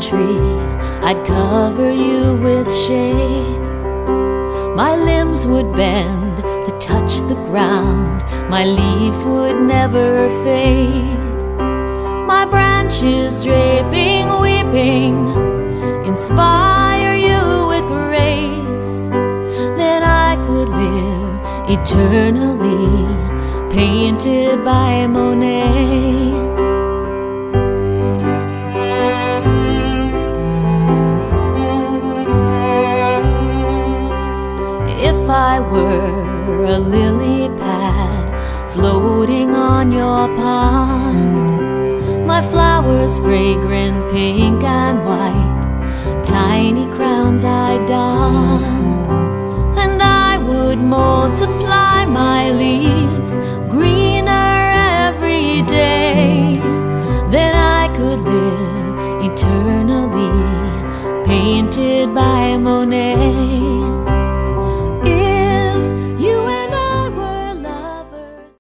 tree, I'd cover you with shade. My limbs would bend to touch the ground, my leaves would never fade. My branches draping, weeping, inspire you with grace. Then I could live eternally, painted by Monet. If I were a lily pad floating on your pond, my flowers fragrant pink and white, tiny crowns I'd don, and I would multiply my leaves greener every day. Then I could live eternally, painted by Monet.